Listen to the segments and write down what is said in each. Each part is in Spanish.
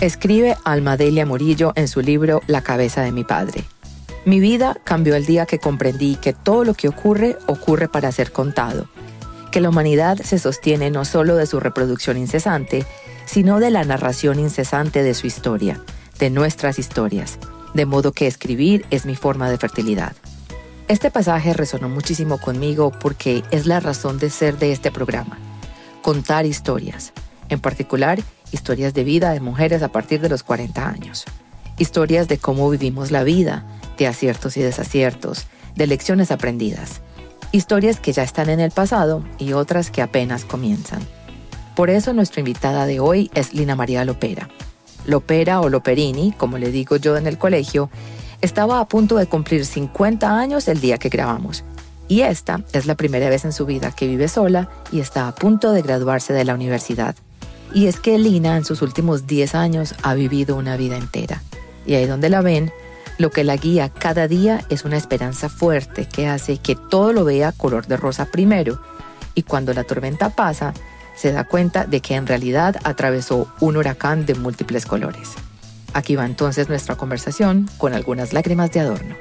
Escribe Alma Delia Murillo en su libro La cabeza de mi padre. Mi vida cambió el día que comprendí que todo lo que ocurre para ser contado, que la humanidad se sostiene no solo de su reproducción incesante, sino de la narración incesante de su historia, de nuestras historias, de modo que escribir es mi forma de fertilidad. Este pasaje resonó muchísimo conmigo porque es la razón de ser de este programa. Contar historias, en particular historias de vida de mujeres a partir de los 40 años. Historias de cómo vivimos la vida, de aciertos y desaciertos, de lecciones aprendidas. Historias que ya están en el pasado y otras que apenas comienzan. Por eso nuestra invitada de hoy es Lina María Lopera. Lopera o Loperini, como le digo yo en el colegio, estaba a punto de cumplir 50 años el día que grabamos. Y esta es la primera vez en su vida que vive sola y está a punto de graduarse de la universidad. Y es que Lina en sus últimos 10 años ha vivido una vida entera. Y ahí donde la ven, lo que la guía cada día es una esperanza fuerte que hace que todo lo vea color de rosa primero. Y cuando la tormenta pasa, se da cuenta de que en realidad atravesó un huracán de múltiples colores. Aquí va entonces nuestra conversación con algunas lágrimas de adorno.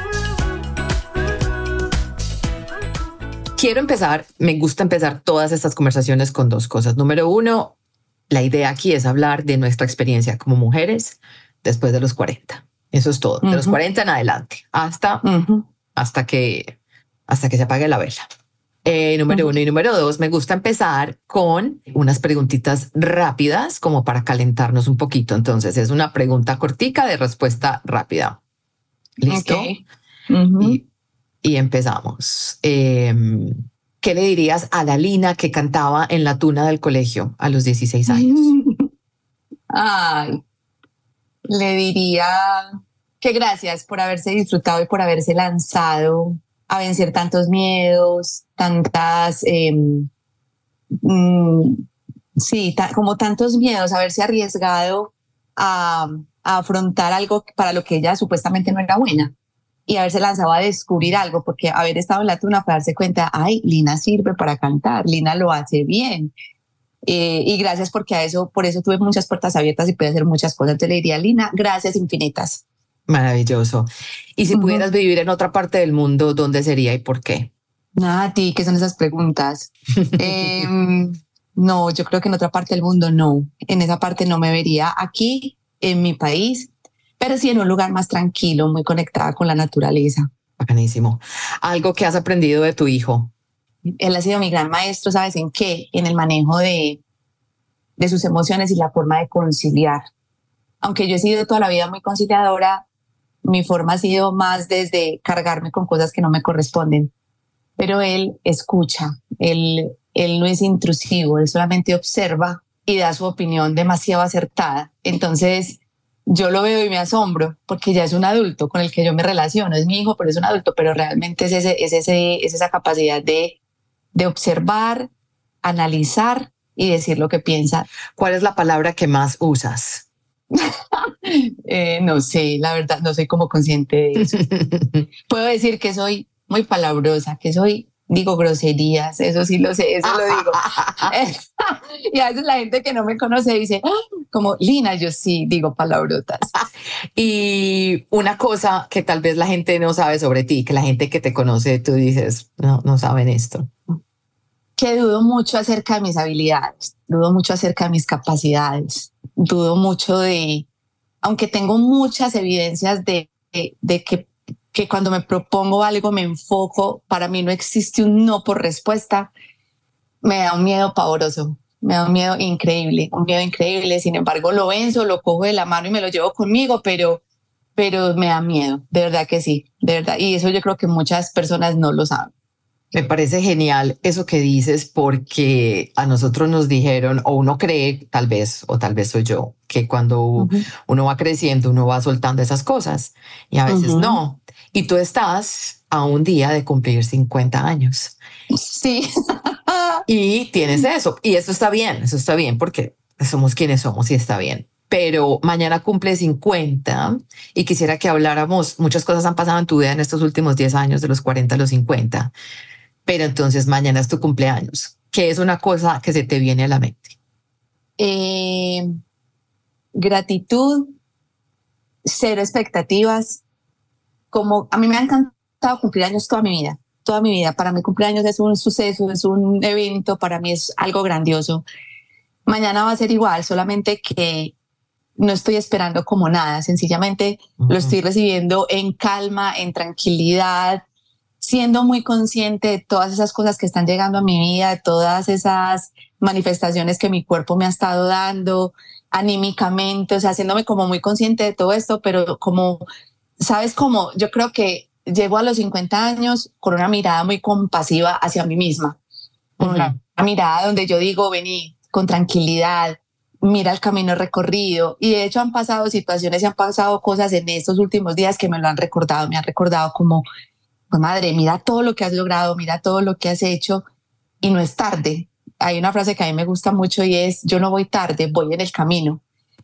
Me gusta empezar todas estas conversaciones con dos cosas. Número uno, la idea aquí es hablar de nuestra experiencia como mujeres después de los 40. Eso es todo, de los 40 en adelante, hasta que se apague la vela. Número uno. Y número dos, me gusta empezar con unas preguntitas rápidas como para calentarnos un poquito. Entonces es una pregunta cortica de respuesta rápida. ¿Listo? Okay. Y empezamos. ¿Qué le dirías a la Lina que cantaba en la tuna del colegio a los 16 años? Ay, le diría que gracias por haberse disfrutado y por haberse lanzado a vencer tantos miedos, como tantos miedos, haberse arriesgado a afrontar algo para lo que ella supuestamente no era buena y haberse lanzado a descubrir algo, porque haber estado en la tuna para darse cuenta, ay, Lina sirve para cantar, Lina lo hace bien. Y gracias porque por eso tuve muchas puertas abiertas y pude hacer muchas cosas. Entonces le diría, Lina, gracias infinitas. Maravilloso. Y si pudieras vivir en otra parte del mundo, ¿dónde sería y por qué? Nada, ti, ¿qué son esas preguntas? No, yo creo que en otra parte del mundo no. En esa parte no me vería aquí, en mi país, pero sí en un lugar más tranquilo, muy conectada con la naturaleza. Bacanísimo. ¿Algo que has aprendido de tu hijo? Él ha sido mi gran maestro, ¿sabes en qué? En el manejo de sus emociones y la forma de conciliar. Aunque yo he sido toda la vida muy conciliadora, mi forma ha sido más desde cargarme con cosas que no me corresponden. Pero él escucha, él no es intrusivo, él solamente observa y da su opinión demasiado acertada. Entonces yo lo veo y me asombro porque ya es un adulto con el que yo me relaciono. Es mi hijo, pero es un adulto, pero realmente es esa capacidad de observar, analizar y decir lo que piensa. ¿Cuál es la palabra que más usas? No sé, la verdad, no soy como consciente de eso. Puedo decir que soy muy palabrosa, digo groserías, eso sí lo sé, eso lo digo. Y a veces la gente que no me conoce dice, como Lina, yo sí digo palabrotas. Y una cosa que tal vez la gente no sabe sobre ti, que la gente que te conoce, tú dices, no saben esto. Que dudo mucho acerca de mis habilidades, dudo mucho acerca de mis capacidades, dudo mucho aunque tengo muchas evidencias de que cuando me propongo algo me enfoco, para mí no existe un no por respuesta, me da un miedo pavoroso, me da un miedo increíble, sin embargo lo venzo, lo cojo de la mano y me lo llevo conmigo, pero me da miedo, de verdad que sí, de verdad, y eso yo creo que muchas personas no lo saben. Me parece genial eso que dices porque a nosotros nos dijeron, o uno cree, tal vez, o tal vez soy yo, que cuando uno va creciendo, uno va soltando esas cosas y a veces no. Y tú estás a un día de cumplir 50 años. Sí. Y tienes eso. Y eso está bien porque somos quienes somos y está bien. Pero mañana cumple 50 y quisiera que habláramos, muchas cosas han pasado en tu vida en estos últimos 10 años, de los 40 a los 50. Pero entonces mañana es tu cumpleaños. ¿Qué es una cosa que se te viene a la mente? gratitud, cero expectativas. Como a mí me ha encantado cumplir años toda mi vida. Toda mi vida. Para mí cumpleaños es un suceso, es un evento, para mí es algo grandioso. Mañana va a ser igual, solamente que no estoy esperando como nada, sencillamente lo estoy recibiendo en calma, en tranquilidad, siendo muy consciente de todas esas cosas que están llegando a mi vida, de todas esas manifestaciones que mi cuerpo me ha estado dando anímicamente, o sea, haciéndome como muy consciente de todo esto, pero como, ¿sabes? Como yo creo que llego a los 50 años con una mirada muy compasiva hacia mí misma, con una mirada donde yo digo, vení con tranquilidad, mira el camino recorrido. Y de hecho han pasado situaciones y han pasado cosas en estos últimos días que me lo han recordado, me han recordado como, pues madre, mira todo lo que has logrado, mira todo lo que has hecho y no es tarde. Hay una frase que a mí me gusta mucho y es, yo no voy tarde, voy en el camino.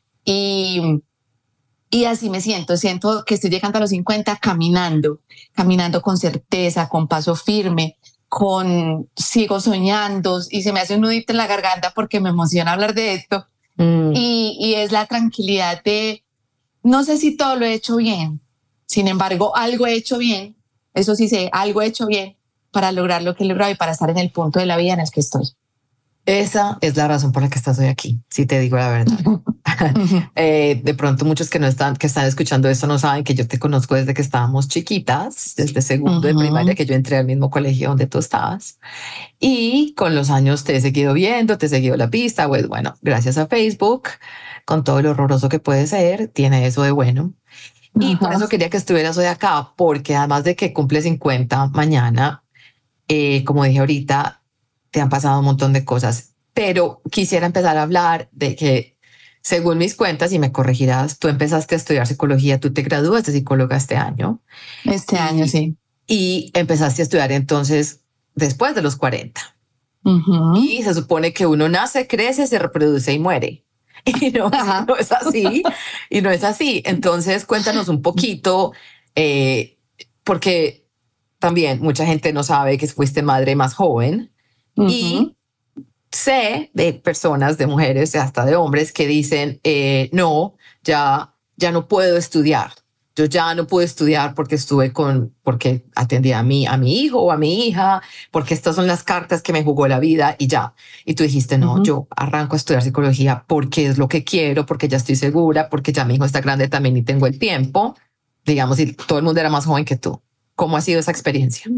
Y así me siento que estoy llegando a los 50 caminando con certeza, con paso firme, sigo soñando y se me hace un nudito en la garganta porque me emociona hablar de esto. Y es la tranquilidad de, no sé si todo lo he hecho bien, sin embargo, algo he hecho bien, eso sí sé, algo he hecho bien para lograr lo que he logrado y para estar en el punto de la vida en el que estoy. Esa es la razón por la que estás hoy aquí, si te digo la verdad. De pronto muchos que están escuchando esto no saben que yo te conozco desde que estábamos chiquitas, desde segundo de primaria, que yo entré al mismo colegio donde tú estabas. Y con los años te he seguido viendo, te he seguido la pista. Pues bueno, gracias a Facebook, con todo lo horroroso que puede ser, tiene eso de bueno. Y por eso quería que estuvieras hoy acá, porque además de que cumple 50 mañana, como dije ahorita, te han pasado un montón de cosas, pero quisiera empezar a hablar de que, según mis cuentas, y me corregirás, tú empezaste a estudiar psicología, tú te gradúas de psicóloga este año. Este año, sí. Y empezaste a estudiar entonces después de los 40. Y se supone que uno nace, crece, se reproduce y muere. Y no es así, y no es así. Entonces, cuéntanos un poquito, porque también mucha gente no sabe que fuiste madre más joven. Y sé de personas, de mujeres, hasta de hombres que dicen, no, ya no puedo estudiar. Yo ya no puedo estudiar porque porque atendí a mi hijo o a mi hija, porque estas son las cartas que me jugó la vida y ya. Y tú dijiste, no, yo arranco a estudiar psicología porque es lo que quiero, porque ya estoy segura, porque ya mi hijo está grande también y tengo el tiempo. Digamos, y todo el mundo era más joven que tú. ¿Cómo ha sido esa experiencia?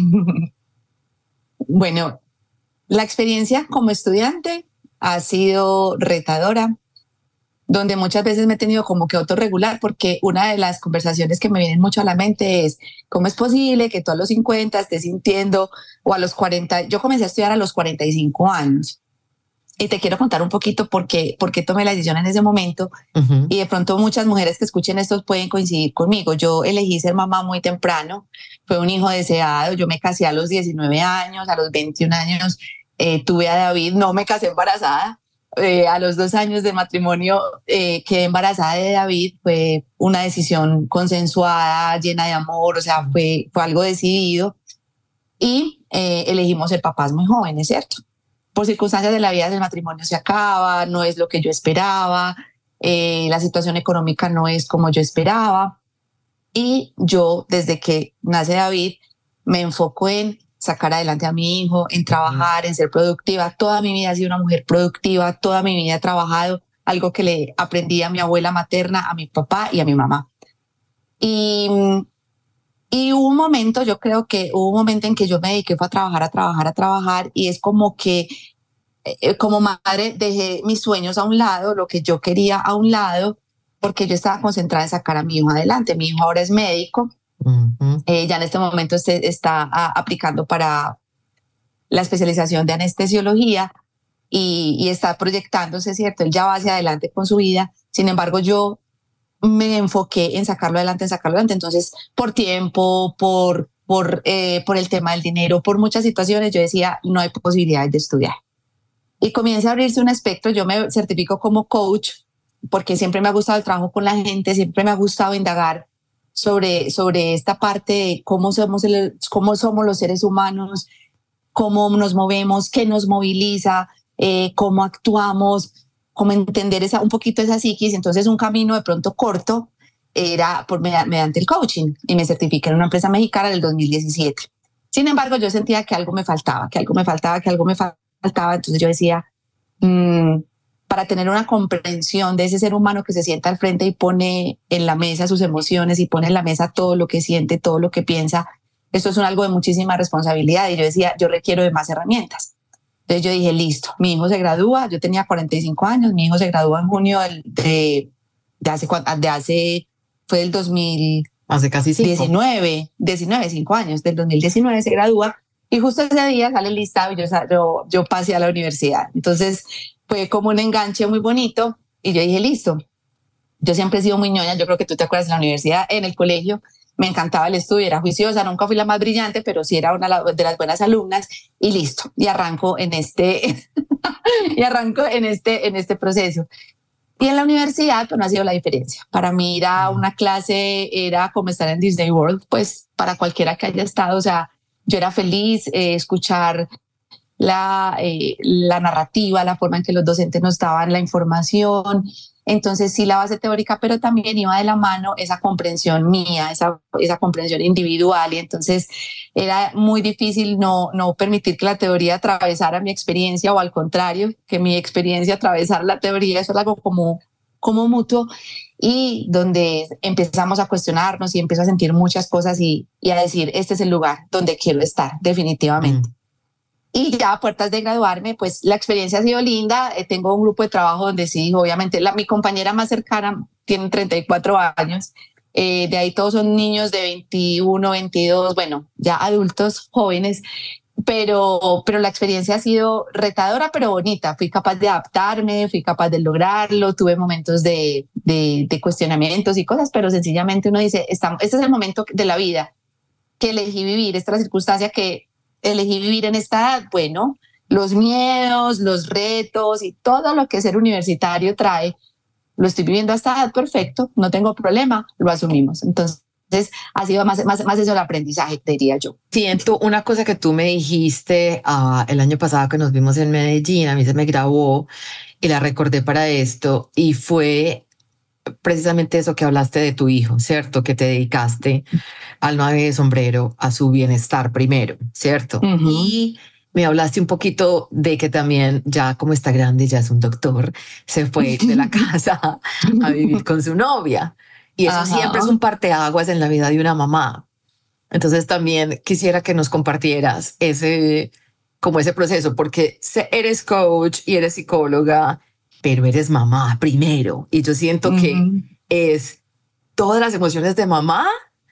Bueno, la experiencia como estudiante ha sido retadora, donde muchas veces me he tenido como que autorregular, porque una de las conversaciones que me vienen mucho a la mente es, ¿cómo es posible que tú a los 50 estés sintiendo, o a los 40, yo comencé a estudiar a los 45 años, y te quiero contar un poquito por qué tomé la decisión en ese momento, y de pronto muchas mujeres que escuchen esto pueden coincidir conmigo. Yo elegí ser mamá muy temprano, fue un hijo deseado, yo me casé a los 19 años, a los 21 años tuve a David, no me casé embarazada, a los 2 años de matrimonio quedé embarazada de David, fue una decisión consensuada, llena de amor, o sea, fue algo decidido, y elegimos ser papás muy jóvenes, ¿cierto? Por circunstancias de la vida, el matrimonio se acaba, no es lo que yo esperaba, la situación económica no es como yo esperaba, y yo desde que nace David me enfoco en sacar adelante a mi hijo, en trabajar, en ser productiva. Toda mi vida he sido una mujer productiva, toda mi vida he trabajado, algo que le aprendí a mi abuela materna, a mi papá y a mi mamá. Y hubo un momento, yo creo que hubo un momento en que yo me dediqué fue a trabajar, y es como que como madre dejé mis sueños a un lado, lo que yo quería a un lado, porque yo estaba concentrada en sacar a mi hijo adelante. Mi hijo ahora es médico, ya en este momento está aplicando para la especialización de anestesiología y está proyectándose, ¿cierto? Él ya va hacia adelante con su vida. Sin embargo, yo me enfoqué en sacarlo adelante. Entonces, por tiempo, por el tema del dinero, por muchas situaciones, yo decía, no hay posibilidades de estudiar. Y comienza a abrirse un espectro. Yo me certifico como coach porque siempre me ha gustado el trabajo con la gente, siempre me ha gustado indagar sobre esta parte de cómo somos los seres humanos, cómo nos movemos, qué nos moviliza, cómo actuamos. como entender un poquito esa psiquis. Entonces un camino de pronto corto era mediante el coaching, y me certifiqué en una empresa mexicana en el 2017. Sin embargo, yo sentía que algo me faltaba. Entonces yo decía, para tener una comprensión de ese ser humano que se sienta al frente y pone en la mesa sus emociones y pone en la mesa todo lo que siente, todo lo que piensa, esto es algo de muchísima responsabilidad. Y yo decía, yo requiero de más herramientas. Entonces yo dije, listo, mi hijo se gradúa, yo tenía 45 años, mi hijo se gradúa en junio fue del 2000. Hace casi 19, 5 años, del 2019 se gradúa, y justo ese día sale el listado y yo pasé a la universidad. Entonces fue como un enganche muy bonito, y yo dije, listo, yo siempre he sido muy ñoña, yo creo que tú te acuerdas, en la universidad, en el colegio, me encantaba el estudio, era juiciosa, nunca fui la más brillante, pero sí era una de las buenas alumnas, y listo, y arranco en este proceso. Y en la universidad, pues no ha sido la diferencia. Para mí ir a una clase era como estar en Disney World, pues para cualquiera que haya estado. O sea, yo era feliz escuchar la narrativa, la forma en que los docentes nos daban la información. Entonces sí, la base teórica, pero también iba de la mano esa comprensión mía, esa comprensión individual. Y entonces era muy difícil no permitir que la teoría atravesara mi experiencia, o al contrario, que mi experiencia atravesara la teoría. Eso es algo como mutuo, y donde empezamos a cuestionarnos y empiezo a sentir muchas cosas y a decir, este es el lugar donde quiero estar, definitivamente. Y ya a puertas de graduarme, pues la experiencia ha sido linda. Tengo un grupo de trabajo donde sí, obviamente, mi compañera más cercana tiene 34 años. De ahí todos son niños de 21, 22, bueno, ya adultos, jóvenes. Pero la experiencia ha sido retadora, pero bonita. Fui capaz de adaptarme, fui capaz de lograrlo. Tuve momentos de cuestionamientos y cosas, pero sencillamente uno dice, este es el momento de la vida que elegí vivir, esta es la circunstancia que elegí vivir en esta edad. Bueno, los miedos, los retos y todo lo que ser universitario trae, lo estoy viviendo a esta edad, perfecto, no tengo problema, lo asumimos. Entonces ha sido más eso el aprendizaje, diría yo. Siento una cosa que tú me dijiste el año pasado que nos vimos en Medellín, a mí se me grabó y la recordé para esto, y fue precisamente eso que hablaste de tu hijo, ¿cierto? Que te dedicaste al 9 de sombrero, a su bienestar primero, ¿cierto? Y me hablaste un poquito de que también ya como está grande, ya es un doctor, se fue de la casa a vivir con su novia. Y eso siempre es un parteaguas en la vida de una mamá. Entonces también quisiera que nos compartieras ese proceso, porque eres coach y eres psicóloga, pero eres mamá primero. Y yo siento que es todas las emociones de mamá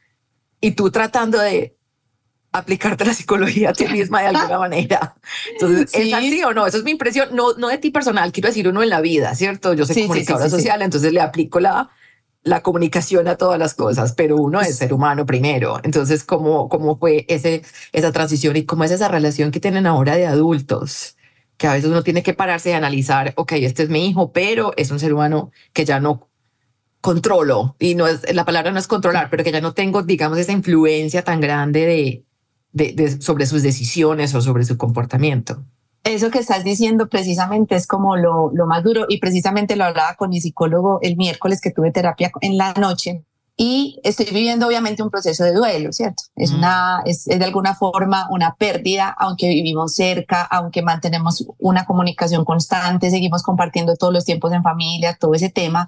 y tú tratando de aplicarte la psicología a ti misma de alguna manera. Entonces, ¿es así o no? Eso es mi impresión, no de ti personal, quiero decir uno en la vida, ¿cierto? Yo soy comunicadora social, entonces le aplico la comunicación a todas las cosas, pero uno es ser humano primero. Entonces, ¿cómo fue esa transición y cómo es esa relación que tienen ahora de adultos? Que a veces uno tiene que pararse y analizar, ok, este es mi hijo, pero es un ser humano que ya no controlo, y la palabra no es controlar, pero que ya no tengo, digamos, esa influencia tan grande sobre sus decisiones o sobre su comportamiento. Eso que estás diciendo precisamente es como lo más duro, y precisamente lo hablaba con mi psicólogo el miércoles que tuve terapia en la noche, y estoy viviendo obviamente un proceso de duelo, ¿cierto? Es de alguna forma una pérdida, aunque vivimos cerca, aunque mantenemos una comunicación constante, seguimos compartiendo todos los tiempos en familia, todo ese tema.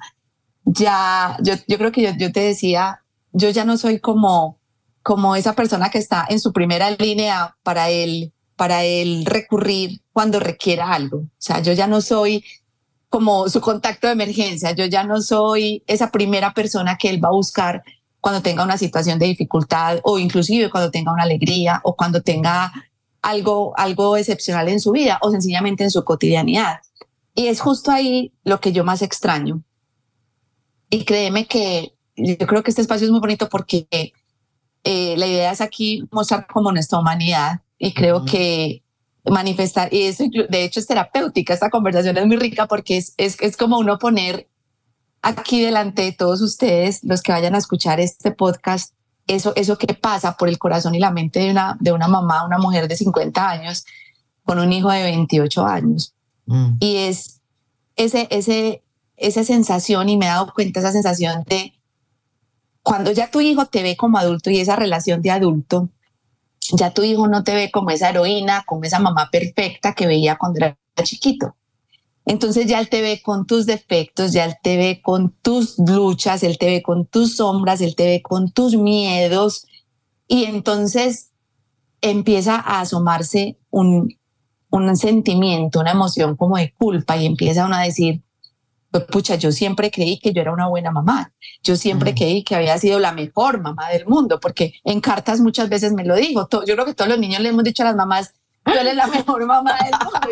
Ya, yo creo que yo te decía, yo ya no soy como esa persona que está en su primera línea para él recurrir cuando requiera algo. O sea, yo ya no soy como su contacto de emergencia, yo ya no soy esa primera persona que él va a buscar cuando tenga una situación de dificultad, o inclusive cuando tenga una alegría, o cuando tenga algo excepcional en su vida, o sencillamente en su cotidianidad. Y es justo ahí lo que yo más extraño. Y créeme que yo creo que este espacio es muy bonito porque la idea es aquí mostrar como nuestra humanidad, y creo que manifestar, y eso de hecho es terapéutica. Esta conversación es muy rica porque es como uno poner aquí delante de todos ustedes, los que vayan a escuchar este podcast, eso que pasa por el corazón y la mente de una mamá, una mujer de 50 años con un hijo de 28 años. Y es esa sensación y me he dado cuenta esa sensación de cuando ya tu hijo te ve como adulto y esa relación de adulto, ya tu hijo no te ve como esa heroína, como esa mamá perfecta que veía cuando era chiquito. Entonces ya él te ve con tus defectos, ya él te ve con tus luchas, él te ve con tus sombras, él te ve con tus miedos y entonces empieza a asomarse un sentimiento, una emoción como de culpa y empieza uno a decir, pues pucha, yo siempre creí que yo era una buena mamá, yo siempre creí que había sido la mejor mamá del mundo, porque en cartas muchas veces me lo digo, yo creo que todos los niños le hemos dicho a las mamás, tú eres la mejor mamá del mundo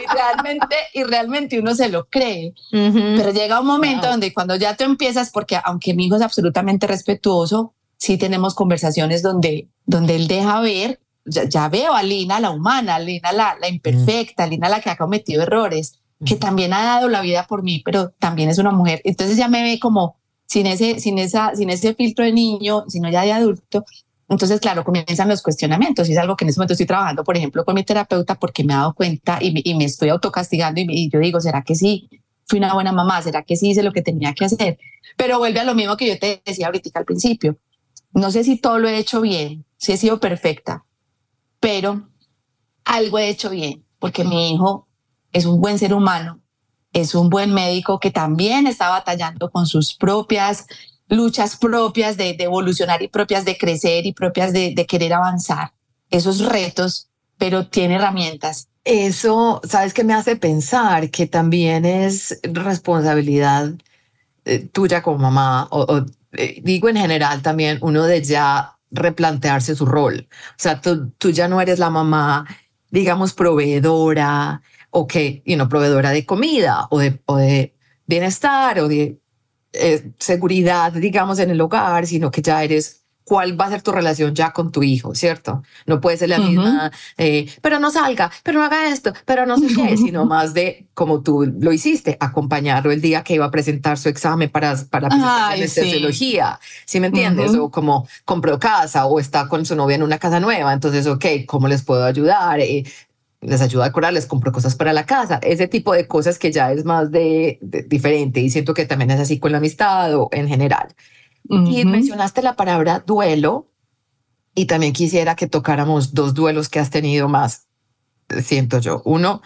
y realmente uno se lo cree. Pero llega un momento donde cuando ya tú empiezas, porque aunque mi hijo es absolutamente respetuoso, sí tenemos conversaciones donde él deja ver, ya veo a Lina la humana, a Lina la imperfecta, a Lina la que ha cometido errores, que también ha dado la vida por mí, pero también es una mujer. Entonces ya me ve como sin ese filtro de niño, sino ya de adulto. Entonces, claro, comienzan los cuestionamientos y es algo que en ese momento estoy trabajando, por ejemplo, con mi terapeuta porque me he dado cuenta y me estoy autocastigando y yo digo, ¿será que sí fui una buena mamá? ¿Será que sí hice lo que tenía que hacer? Pero vuelve a lo mismo que yo te decía ahorita al principio. No sé si todo lo he hecho bien, si he sido perfecta, pero algo he hecho bien porque mi hijo es un buen ser humano, es un buen médico que también está batallando con sus propias luchas propias de evolucionar y propias de crecer y propias de querer avanzar, esos retos, pero tiene herramientas. Eso, ¿sabes qué me hace pensar? Que también es responsabilidad tuya como mamá, digo en general también, uno de ya replantearse su rol. O sea, tú ya no eres la mamá, digamos, proveedora o proveedora de comida o de bienestar o de seguridad, digamos, en el hogar, sino que ya eres cuál va a ser tu relación ya con tu hijo, ¿cierto? No puede ser la misma, pero no salga, pero no haga esto, pero no sé qué, sino más de como tú lo hiciste, acompañarlo el día que iba a presentar su examen para presentar anestesiología, ¿sí me entiendes? O como compró casa o está con su novia en una casa nueva, entonces, ok, ¿cómo les puedo ayudar? Les ayuda a decorar, les compro cosas para la casa, ese tipo de cosas que ya es más de diferente y siento que también es así con la amistad o en general. Y mencionaste la palabra duelo y también quisiera que tocáramos dos duelos que has tenido más, siento yo. Uno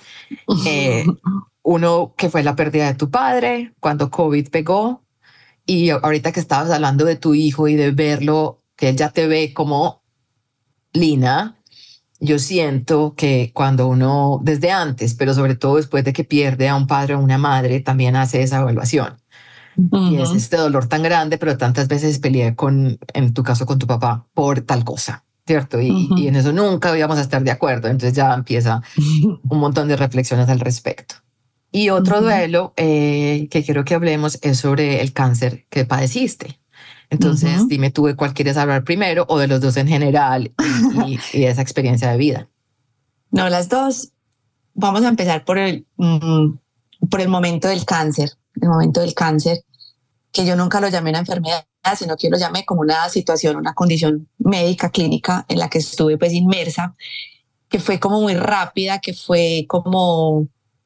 que fue la pérdida de tu padre cuando COVID pegó y ahorita que estabas hablando de tu hijo y de verlo, que él ya te ve como Lina. Yo siento que cuando uno, desde antes, pero sobre todo después de que pierde a un padre o una madre, también hace esa evaluación. Y es este dolor tan grande, pero tantas veces peleé en tu caso, con tu papá por tal cosa, ¿cierto? Y en eso nunca íbamos a estar de acuerdo. Entonces ya empieza un montón de reflexiones al respecto. Y otro duelo que quiero que hablemos es sobre el cáncer que padeciste. Entonces, dime tú de cuál quieres hablar primero o de los dos en general y esa experiencia de vida. No, las dos. Vamos a empezar por el momento del cáncer. El momento del cáncer, que yo nunca lo llamé una enfermedad, sino que lo llamé como una situación, una condición médica, clínica, en la que estuve pues inmersa, que fue como muy rápida, que fue como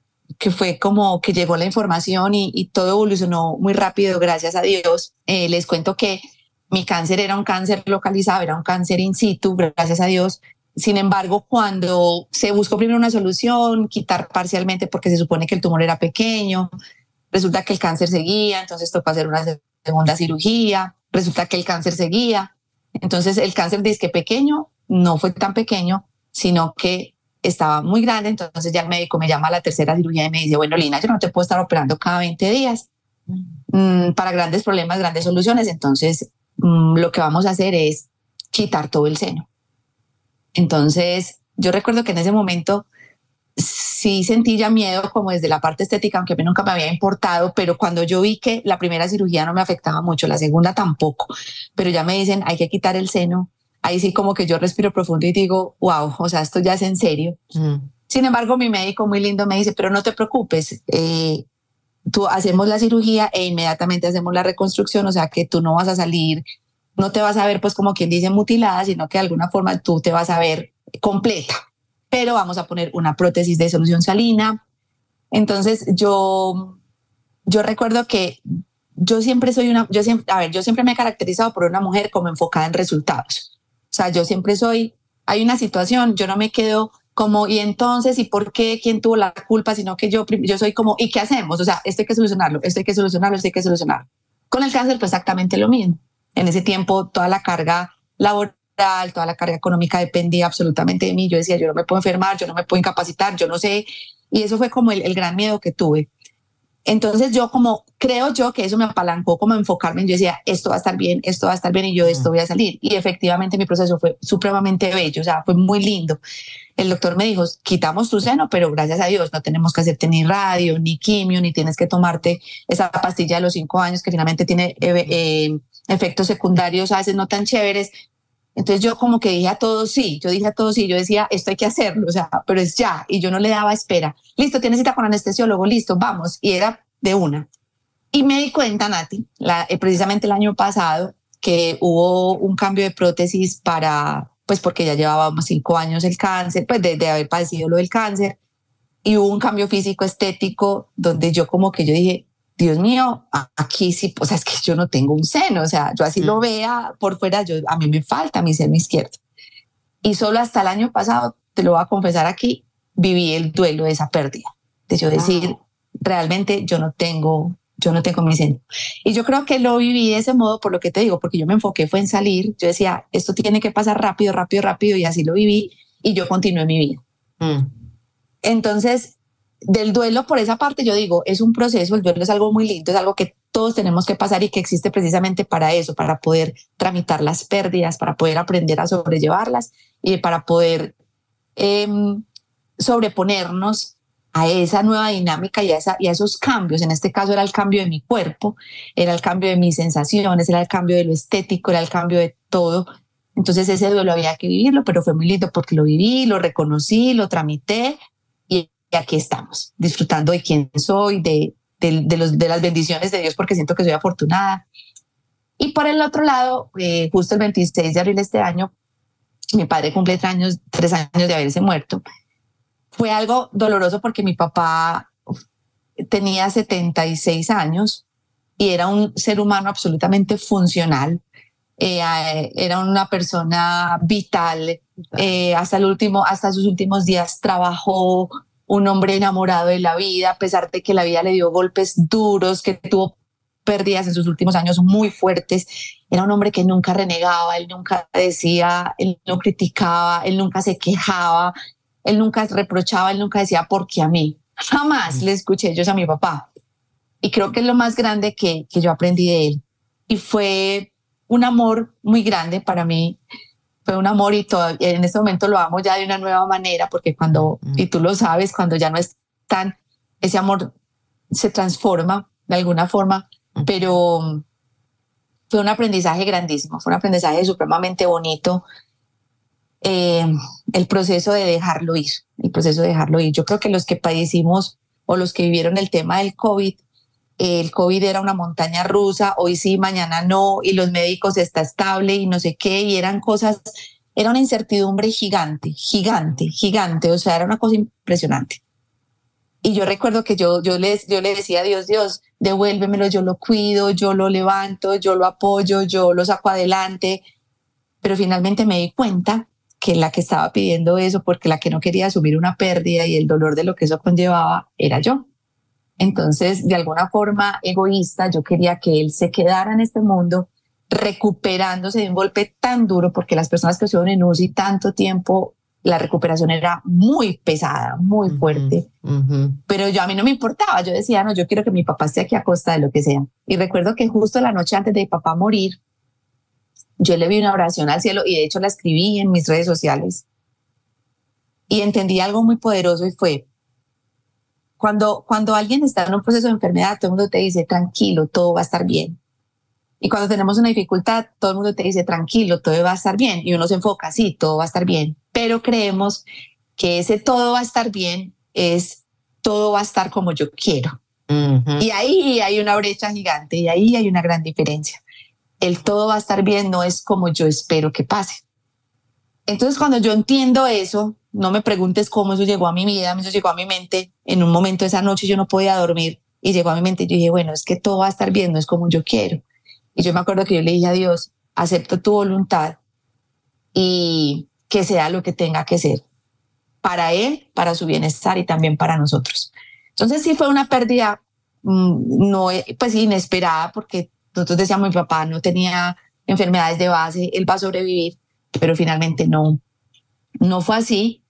que llegó la información y todo evolucionó muy rápido, gracias a Dios. Les cuento que mi cáncer era un cáncer localizado, era un cáncer in situ, gracias a Dios. Sin embargo, cuando se buscó primero una solución, quitar parcialmente porque se supone que el tumor era pequeño, resulta que el cáncer seguía, entonces tocó hacer una segunda cirugía, resulta que el cáncer seguía. Entonces el cáncer dice que pequeño, no fue tan pequeño, sino que estaba muy grande, entonces ya el médico me llama a la tercera cirugía y me dice, bueno, Lina, yo no te puedo estar operando cada 20 días para grandes problemas, grandes soluciones, entonces lo que vamos a hacer es quitar todo el seno. Entonces yo recuerdo que en ese momento sí sentí ya miedo como desde la parte estética, aunque a mí nunca me había importado, pero cuando yo vi que la primera cirugía no me afectaba mucho, la segunda tampoco, pero ya me dicen hay que quitar el seno, ahí sí como que yo respiro profundo y digo, wow, o sea, esto ya es en serio. Sin embargo, mi médico muy lindo me dice, pero no te preocupes, tú hacemos la cirugía e inmediatamente hacemos la reconstrucción, o sea que tú no vas a salir, no te vas a ver pues como quien dice mutilada, sino que de alguna forma tú te vas a ver completa, pero vamos a poner una prótesis de solución salina. Entonces yo yo recuerdo que yo siempre soy una, yo siempre me he caracterizado por una mujer como enfocada en resultados. O sea, yo siempre soy, hay una situación, yo no me quedo como, y entonces, ¿y por qué? ¿Quién tuvo la culpa? Sino que yo soy como, ¿y qué hacemos? O sea, esto hay que solucionarlo, esto hay que solucionarlo, esto hay que solucionarlo. Con el cáncer fue exactamente lo mismo. En ese tiempo, toda la carga laboral, toda la carga económica dependía absolutamente de mí. Yo decía, yo no me puedo enfermar, yo no me puedo incapacitar, yo no sé. Y eso fue como el gran miedo que tuve. Entonces yo como, creo yo que eso me apalancó como a enfocarme. Yo decía, esto va a estar bien, esto va a estar bien y yo de esto voy a salir. Y efectivamente mi proceso fue supremamente bello, o sea, fue muy lindo. El doctor me dijo, quitamos tu seno, pero gracias a Dios no tenemos que hacerte ni radio, ni quimio, ni tienes que tomarte esa pastilla de los 5 años que finalmente tiene efectos secundarios a veces no tan chéveres. Entonces yo como que dije a todos sí, yo decía, esto hay que hacerlo, o sea, pero es ya, y yo no le daba espera. Listo, tienes cita con anestesiólogo, listo, vamos, y era de una. Y me di cuenta, Nati, precisamente el año pasado, que hubo un cambio de prótesis pues porque ya llevábamos 5 años el cáncer, pues de haber padecido lo del cáncer, y hubo un cambio físico estético donde yo como que yo dije, Dios mío, aquí sí, o sea, es que yo no tengo un seno, o sea, yo así lo vea por fuera, a mí me falta mi seno izquierdo. Y solo hasta el año pasado, te lo voy a confesar aquí, viví el duelo de esa pérdida. De yo decir, realmente yo no tengo mi seno. Y yo creo que lo viví de ese modo por lo que te digo, porque yo me enfoqué fue en salir, yo decía, esto tiene que pasar rápido, rápido, rápido, y así lo viví, y yo continué mi vida. Entonces, del duelo por esa parte yo digo, es un proceso, el duelo es algo muy lindo, es algo que todos tenemos que pasar y que existe precisamente para eso, para poder tramitar las pérdidas, para poder aprender a sobrellevarlas y para poder sobreponernos a esa nueva dinámica y a esos cambios. En este caso era el cambio de mi cuerpo, era el cambio de mis sensaciones, era el cambio de lo estético, era el cambio de todo. Entonces ese duelo había que vivirlo, pero fue muy lindo porque lo viví, lo reconocí, lo tramité y aquí estamos, disfrutando de quién soy, de las bendiciones de Dios, porque siento que soy afortunada. Y por el otro lado, justo el 26 de abril de este año, mi padre cumple 3 años de haberse muerto. Fue algo doloroso porque mi papá tenía 76 años y era un ser humano absolutamente funcional. Era una persona vital. Hasta sus últimos días trabajó, un hombre enamorado de la vida, a pesar de que la vida le dio golpes duros, que tuvo pérdidas en sus últimos años muy fuertes. Era un hombre que nunca renegaba, él nunca decía, él no criticaba, él nunca se quejaba, él nunca reprochaba, él nunca decía, ¿por qué a mí? Jamás le escuché yo a mi papá. Y creo que es lo más grande que yo aprendí de él. Y fue un amor muy grande para mí. Fue un amor y en este momento lo amo ya de una nueva manera, porque y tú lo sabes, cuando ya no es tan, ese amor se transforma de alguna forma, pero fue un aprendizaje grandísimo, fue un aprendizaje supremamente bonito. El proceso de dejarlo ir, Yo creo que los que padecimos o los que vivieron el tema del COVID era una montaña rusa, hoy sí, mañana no, y los médicos está estable y no sé qué, y era una incertidumbre gigante, o sea, era una cosa impresionante. Y yo recuerdo que yo le decía a Dios, devuélvemelo, yo lo cuido, yo lo levanto, yo lo apoyo, yo lo saco adelante, pero finalmente me di cuenta que la que estaba pidiendo eso, porque la que no quería asumir una pérdida y el dolor de lo que eso conllevaba, era yo. Entonces, de alguna forma egoísta, yo quería que él se quedara en este mundo recuperándose de un golpe tan duro, porque las personas que estuvieron en UCI tanto tiempo, la recuperación era muy pesada, muy fuerte. Pero a mí no me importaba, yo decía, no, yo quiero que mi papá esté aquí a costa de lo que sea. Y recuerdo que justo la noche antes de mi papá morir, yo le vi una oración al cielo y de hecho la escribí en mis redes sociales. Y entendí algo muy poderoso y fue, cuando alguien está en un proceso de enfermedad, todo el mundo te dice, tranquilo, todo va a estar bien. Y cuando tenemos una dificultad, todo el mundo te dice, tranquilo, todo va a estar bien. Y uno se enfoca, sí, todo va a estar bien. Pero creemos que ese todo va a estar bien es todo va a estar como yo quiero. Y ahí hay una brecha gigante y ahí hay una gran diferencia. El todo va a estar bien no es como yo espero que pase. Entonces, cuando yo entiendo eso, no me preguntes cómo eso llegó a mi vida, eso llegó a mi mente. En un momento esa noche yo no podía dormir y llegó a mi mente y yo dije, bueno, es que todo va a estar bien, no es como yo quiero. Y yo me acuerdo que yo le dije a Dios, acepto tu voluntad y que sea lo que tenga que ser para él, para su bienestar y también para nosotros. Entonces sí fue una pérdida no, pues inesperada, porque nosotros decíamos, mi papá no tenía enfermedades de base, él va a sobrevivir, pero finalmente no fue así.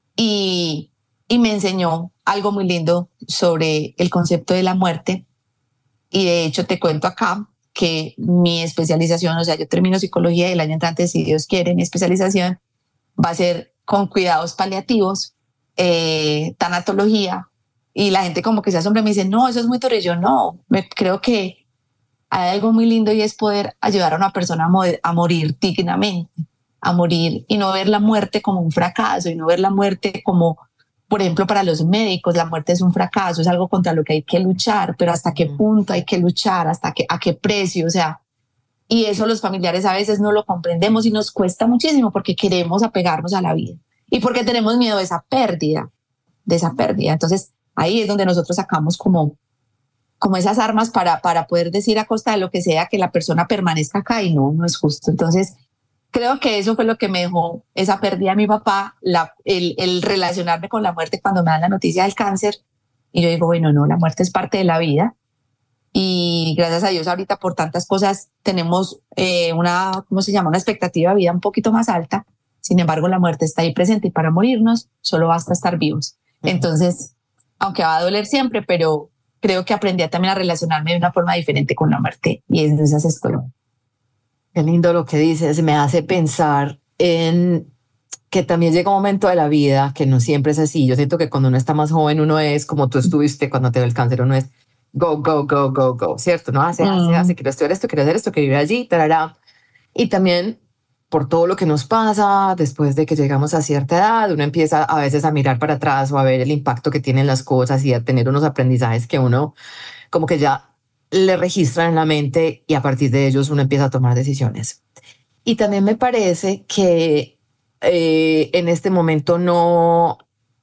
Y me enseñó algo muy lindo sobre el concepto de la muerte. Y de hecho te cuento acá que mi especialización, o sea, yo termino psicología y el año entrante, si Dios quiere, mi especialización va a ser con cuidados paliativos, tanatología, y la gente como que se asombra y me dice, no, eso es muy duro. Y yo no, creo que hay algo muy lindo y es poder ayudar a una persona a morir dignamente, a morir y no ver la muerte como un fracaso y no ver la muerte como, por ejemplo, para los médicos, la muerte es un fracaso, es algo contra lo que hay que luchar, pero hasta qué punto hay que luchar, a qué precio, o sea, y eso los familiares a veces no lo comprendemos y nos cuesta muchísimo porque queremos apegarnos a la vida y porque tenemos miedo de esa pérdida. Entonces, ahí es donde nosotros sacamos como esas armas para poder decir a costa de lo que sea que la persona permanezca acá y no es justo. Entonces, creo que eso fue lo que me dejó esa pérdida de mi papá, el relacionarme con la muerte cuando me dan la noticia del cáncer. Y yo digo, bueno, no, la muerte es parte de la vida. Y gracias a Dios ahorita por tantas cosas tenemos una expectativa de vida un poquito más alta. Sin embargo, la muerte está ahí presente y para morirnos solo basta estar vivos. Entonces, aunque va a doler siempre, pero creo que aprendí también a relacionarme de una forma diferente con la muerte y es de esas escuelas. Qué lindo lo que dices, me hace pensar en que también llega un momento de la vida que no siempre es así. Yo siento que cuando uno está más joven, uno es como tú estuviste cuando te dio el cáncer, uno es go, go, go, go, go, ¿cierto? No hace, quiero estudiar esto, quiero hacer esto, quiero ir allí, tarará. Y también por todo lo que nos pasa después de que llegamos a cierta edad, uno empieza a veces a mirar para atrás o a ver el impacto que tienen las cosas y a tener unos aprendizajes que uno como que ya le registran en la mente y a partir de ellos uno empieza a tomar decisiones. Y también me parece que en este momento no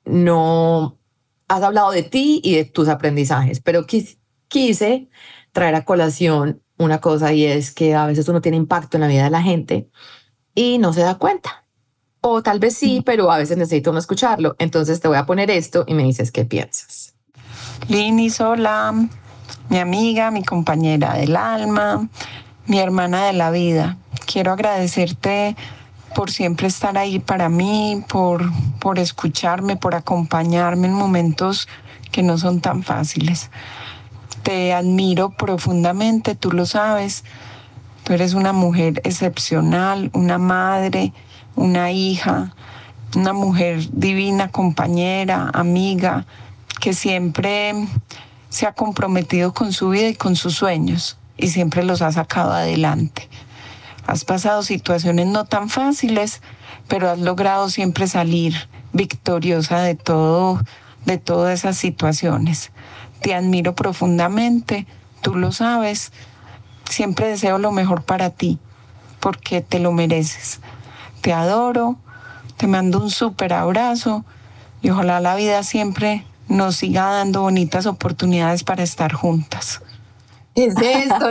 has hablado de ti y de tus aprendizajes, pero quise traer a colación una cosa y es que a veces uno tiene impacto en la vida de la gente y no se da cuenta. O tal vez sí, pero a veces necesito no escucharlo. Entonces te voy a poner esto y me dices qué piensas. Linis, hola, mi amiga, mi compañera del alma, mi hermana de la vida. Quiero agradecerte por siempre estar ahí para mí, por escucharme, por acompañarme en momentos que no son tan fáciles. Te admiro profundamente, tú lo sabes. Tú eres una mujer excepcional, una madre, una hija, una mujer divina, compañera, amiga, que siempre se ha comprometido con su vida y con sus sueños y siempre los ha sacado adelante. Has pasado situaciones no tan fáciles, pero has logrado siempre salir victoriosa de todas esas situaciones. Te admiro profundamente, tú lo sabes. Siempre deseo lo mejor para ti, porque te lo mereces. Te adoro, te mando un súper abrazo y ojalá la vida siempre nos siga dando bonitas oportunidades para estar juntas. ¿Qué es esto?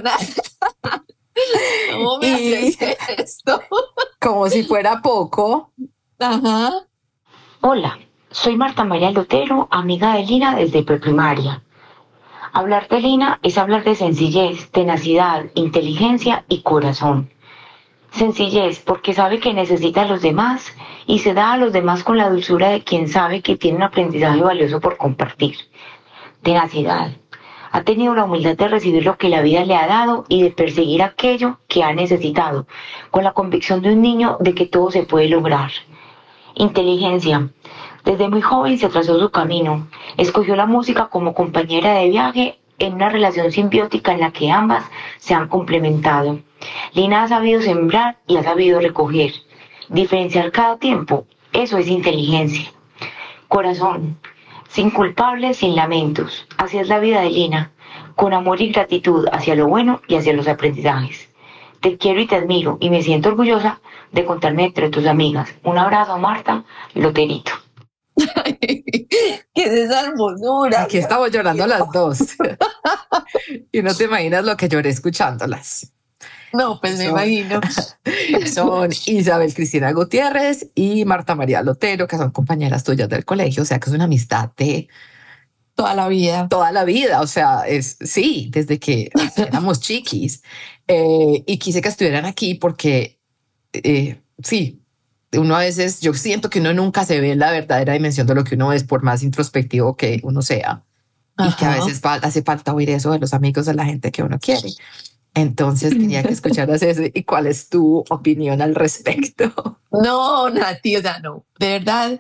¿Cómo me haces esto? Como si fuera poco. Ajá. Hola, soy Marta María Lotero, amiga de Lina desde preprimaria. Hablar de Lina es hablar de sencillez, tenacidad, inteligencia y corazón. Sencillez porque sabe que necesita a los demás y se da a los demás con la dulzura de quien sabe que tiene un aprendizaje valioso por compartir. Tenacidad. Ha tenido la humildad de recibir lo que la vida le ha dado y de perseguir aquello que ha necesitado, con la convicción de un niño de que todo se puede lograr. Inteligencia. Desde muy joven se trazó su camino. Escogió la música como compañera de viaje en una relación simbiótica en la que ambas se han complementado. Lina ha sabido sembrar y ha sabido recoger. Diferenciar cada tiempo, eso es inteligencia. Corazón. Sin culpables, sin lamentos. Así es la vida de Lina, con amor y gratitud hacia lo bueno y hacia los aprendizajes. Te quiero y te admiro y me siento orgullosa de contarme entre tus amigas. Un abrazo, Marta Loterito. ¿Qué es esa hermosura? Aquí estamos llorando las dos. Y no te imaginas lo que lloré escuchándolas. No, pues me imagino. Son Isabel Cristina Gutiérrez y Marta María Lotero, que son compañeras tuyas del colegio, o sea que es una amistad de Toda la vida. toda la vida, o sea, sí, desde que éramos chiquis. Y quise que estuvieran aquí porque, sí, uno a veces, yo siento que uno nunca se ve en la verdadera dimensión de lo que uno es, por más introspectivo que uno sea. Y que a veces hace falta oír eso de los amigos, de la gente que uno quiere. Entonces quería que escucharas eso. ¿Y cuál es tu opinión al respecto? No, Nati, o sea, no. De verdad,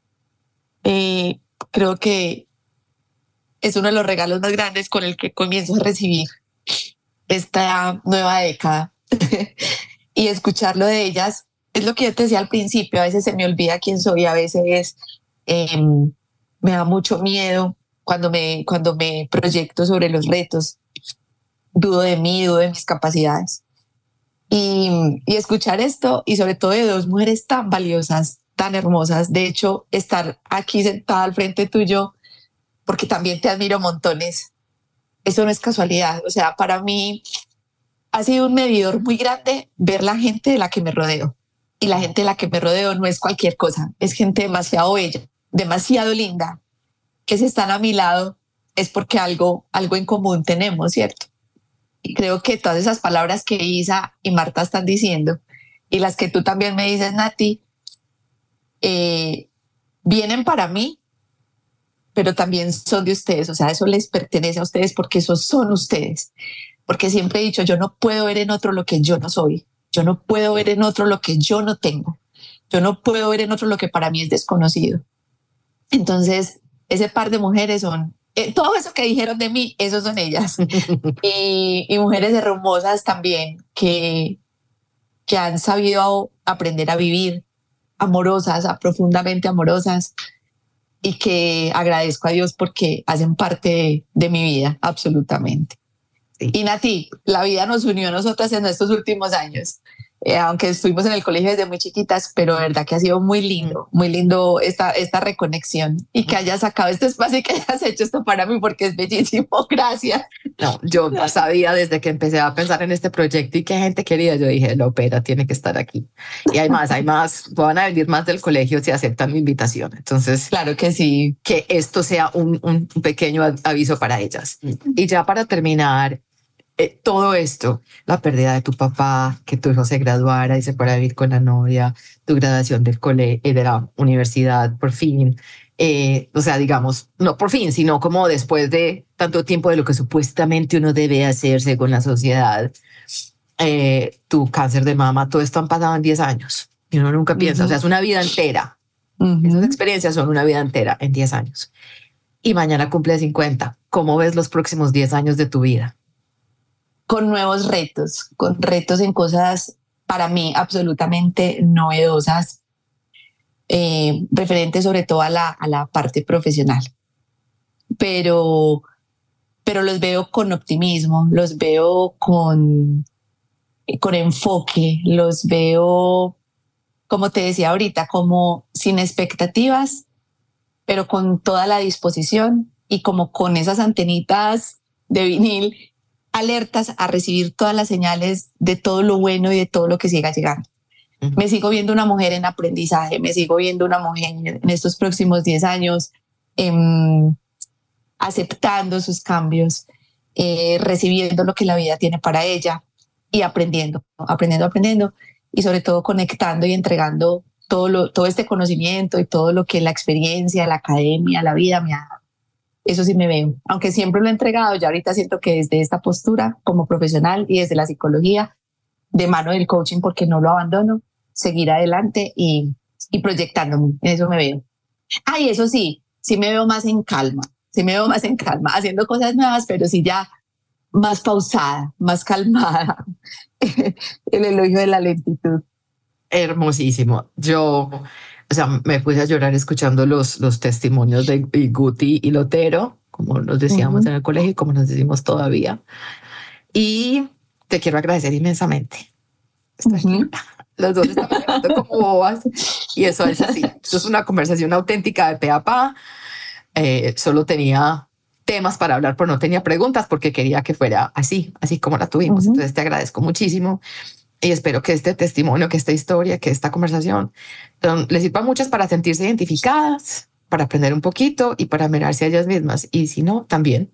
creo que es uno de los regalos más grandes con el que comienzo a recibir esta nueva década. Y escucharlo de ellas es lo que yo te decía al principio. A veces se me olvida quién soy, a veces me da mucho miedo cuando me proyecto sobre los retos. Dudo de mí, dudo de mis capacidades. Y escuchar esto, y sobre todo de dos mujeres tan valiosas, tan hermosas. De hecho, estar aquí sentada al frente tuyo, porque también te admiro montones. Eso no es casualidad. O sea, para mí ha sido un medidor muy grande ver la gente de la que me rodeo. Y la gente de la que me rodeo no es cualquier cosa. Es gente demasiado bella, demasiado linda, que si están a mi lado es porque algo en común tenemos, ¿cierto? Y creo que todas esas palabras que Isa y Marta están diciendo y las que tú también me dices, Nati, vienen para mí, pero también son de ustedes. O sea, eso les pertenece a ustedes porque esos son ustedes. Porque siempre he dicho, yo no puedo ver en otro lo que yo no soy. Yo no puedo ver en otro lo que yo no tengo. Yo no puedo ver en otro lo que para mí es desconocido. Entonces, ese par de mujeres son todo eso que dijeron de mí, esos son ellas. y mujeres hermosas también que han sabido aprender a vivir amorosas, profundamente amorosas, y que agradezco a Dios porque hacen parte de mi vida, absolutamente. Sí. Y Nati, la vida nos unió a nosotras en estos últimos años. Aunque estuvimos en el colegio desde muy chiquitas, pero de verdad que ha sido muy lindo esta reconexión y que hayas sacado este espacio y que hayas hecho esto para mí porque es bellísimo. Gracias. No, yo sabía desde que empecé a pensar en este proyecto y qué gente quería, yo dije, la ópera tiene que estar aquí. Y hay más, van a venir más del colegio si aceptan mi invitación. Entonces, claro que sí. Que esto sea un pequeño aviso para ellas. Y ya para terminar, todo esto, la pérdida de tu papá, que tu hijo se graduara y se fuera a vivir con la novia, tu graduación del de la universidad, por fin, o sea, digamos, no por fin, sino como después de tanto tiempo de lo que supuestamente uno debe hacer según la sociedad, tu cáncer de mama, todo esto han pasado en 10 años y uno nunca piensa, o sea, es una vida entera. Esas experiencias son una vida entera en 10 años. Y mañana cumple 50. ¿Cómo ves los próximos 10 años de tu vida? Con nuevos retos, con retos en cosas para mí absolutamente novedosas, referentes sobre todo a la parte profesional. Pero los veo con optimismo, los veo con enfoque, los veo, como te decía ahorita, como sin expectativas, pero con toda la disposición y como con esas antenitas de vinil alertas a recibir todas las señales de todo lo bueno y de todo lo que siga llegando. Me sigo viendo una mujer en aprendizaje, me sigo viendo una mujer en estos próximos 10 años aceptando sus cambios, recibiendo lo que la vida tiene para ella y aprendiendo y sobre todo conectando y entregando todo este conocimiento y todo lo que la experiencia, la academia, la vida me ha dado. Eso sí me veo, aunque siempre lo he entregado, ya ahorita siento que desde esta postura como profesional y desde la psicología, de mano del coaching, porque no lo abandono, seguir adelante y proyectándome, en eso me veo. Y eso sí me veo más en calma, haciendo cosas nuevas, pero sí ya más pausada, más calmada, el elogio de la lentitud. Hermosísimo. Yo... O sea, me puse a llorar escuchando los testimonios de Guti y Lotero, como nos decíamos en el colegio y como nos decimos todavía. Y te quiero agradecer inmensamente. Los dos estamos llorando como bobas. Y eso es así. Esto es una conversación auténtica de pe a pa. Solo tenía temas para hablar, pero no tenía preguntas porque quería que fuera así como la tuvimos. Entonces te agradezco muchísimo y espero que este testimonio, que esta historia, que esta conversación les sirva a muchas para sentirse identificadas, para aprender un poquito y para mirarse a ellas mismas. Y si no, también.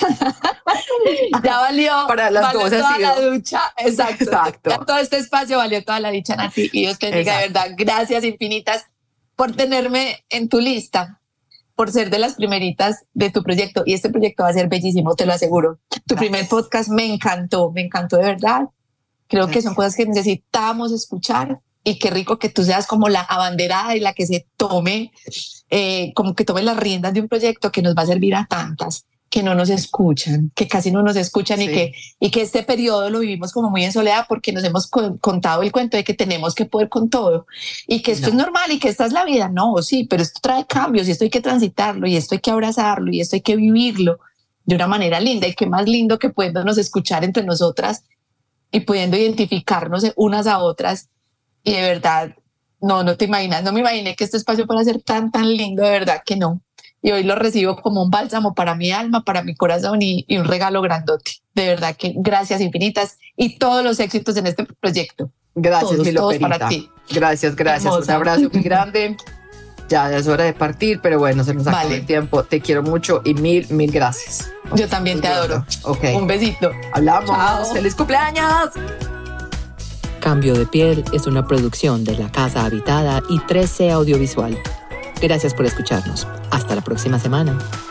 Ya valió para las valió dos toda ha sido. la ducha. Exacto. Ya todo este espacio valió toda la dicha, Nati. Y Dios te bendiga, de verdad. Gracias infinitas por tenerme en tu lista, por ser de las primeritas de tu proyecto. Y este proyecto va a ser bellísimo, te lo aseguro. Tu primer podcast me encantó de verdad. Creo que son cosas que necesitamos escuchar y qué rico que tú seas como la abanderada y la que se tome, como que tome las riendas de un proyecto que nos va a servir a tantas que no nos escuchan, que casi no nos escuchan y que este periodo lo vivimos como muy en soledad porque nos hemos contado el cuento de que tenemos que poder con todo y que esto es normal y que esta es la vida. No, sí, pero esto trae cambios y esto hay que transitarlo y esto hay que abrazarlo y esto hay que vivirlo de una manera linda. Y qué más lindo que pudiéndonos escuchar entre nosotras y pudiendo identificarnos unas a otras. Y de verdad, no te imaginas, no me imaginé que este espacio fuera a ser tan lindo, de verdad que no. Y hoy lo recibo como un bálsamo para mi alma, para mi corazón y un regalo grandote. De verdad que gracias infinitas y todos los éxitos en este proyecto. Gracias, todos para ti. Gracias. Hermosa. Un abrazo muy grande. Ya es hora de partir, pero bueno, se nos acabó el tiempo. Te quiero mucho y mil gracias. Yo también te adoro. Okay. Un besito. Hablamos. Chao. ¡Feliz cumpleaños! Cambio de Piel es una producción de La Casa Habitada y 13 Audiovisual. Gracias por escucharnos. Hasta la próxima semana.